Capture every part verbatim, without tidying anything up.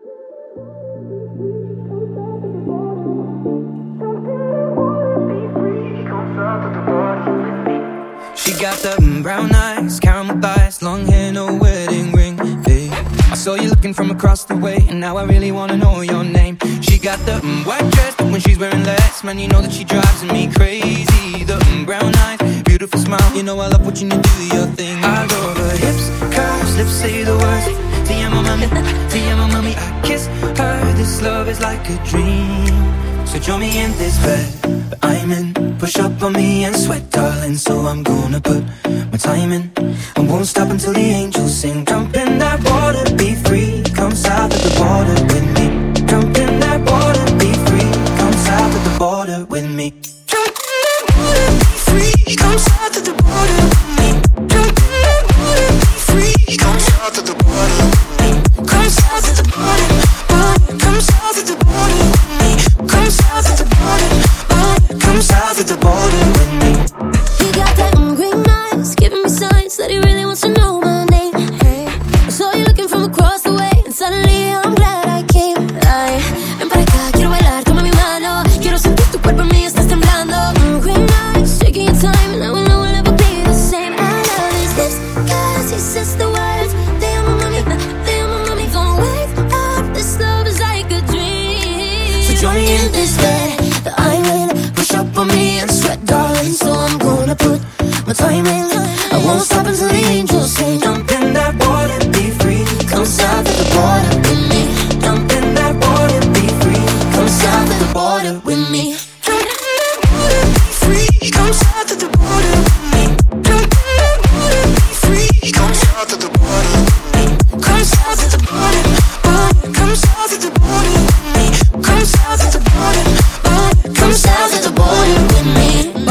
She got the mm, brown eyes, caramel thighs, long hair, no wedding ring, babe. I saw you looking from across the way, and now I really wanna know your name. She got the mm, white dress, but when she's wearing less, man, you know that she drives me crazy. The mm, brown eyes, beautiful smile, you know I love watching you do your thing. I love her hips, curves, lips say the words. Te amo mami, te amo mami. I kiss her, this love is like a dream. So join me in this bed that I'm in. Push up on me and sweat, darling. So I'm gonna put my time in. I won't stop until the angels sing. Jump in that water, be free. Come south of the border with me. Jump in that water, be free. Come south of the border with me. Jump in that water, be free. Come south of the border with me. Jump in that water, be free. Come south of the border with me. Come south of the border, border. Come south of the border with me. Come south of the border, border. Come south of the border with me. He got that mm, green eyes, giving me signs that he really wants to know my name. Hey, I saw you looking from across the way, and suddenly I'm glad I came. Ay, ven para acá, quiero bailar, toma mi mano. Quiero sentir tu cuerpo en mí, estás temblando. Mm, green eyes, taking your time, and I will know we'll never be the same. I love his lips, cause he says the words. Te amo mami, te amo mami. Don't wake up, this love is like a dream. So join me in this bed that I'm in. Push up on me and sweat, darling. So I'm gonna put my time in. I won't stop until the angels sing. Jump in that water, be free. Come south of the border with me. Jump in that water, be free. Come south of the border with me. Jump in that water, be free. Come south of the border with me. Jump in that water, be free. Come south of the border with me. Come south of the border, border. Come south of the border with me. Come south of the border, border. Come south of the border with me.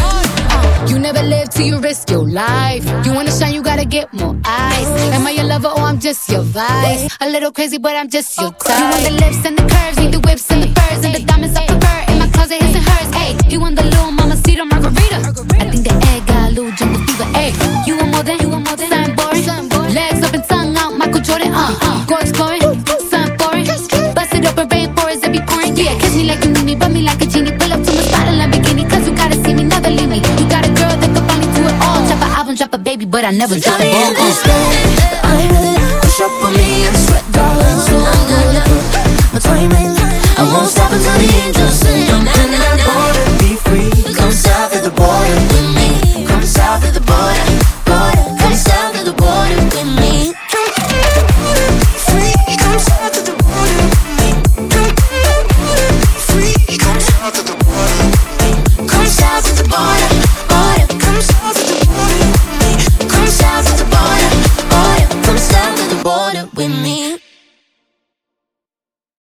You never live till you risk your life. You wanna shine, you gotta get more eyes. Am I your lover or I'm just your vice? A little crazy, but I'm just your type. You want the lips and the curves, need the whips and the furs and the diamonds I prefer. In my closet, his and hers. Ayy, he want the little mamacita margarita. I think the egg got a little jungle fever. Ayy, you want more than, you want more than something boring. Legs up and tongue out, Michael Jordan. Uh, go exploring, something foreign. Bust it open, rainforest, it be pouring. Yeah, kiss me like a mini, rub me like a genie. Pull up to my spot in Lamborghini, cause you gotta see me, never leave me. You got a girl that can finally do it all. Drop an album, drop a baby, but I never drop a ball. I'm in. Push up on me and sweat, darling. So I'm gonna put my time in. I won't stop until the angels sing.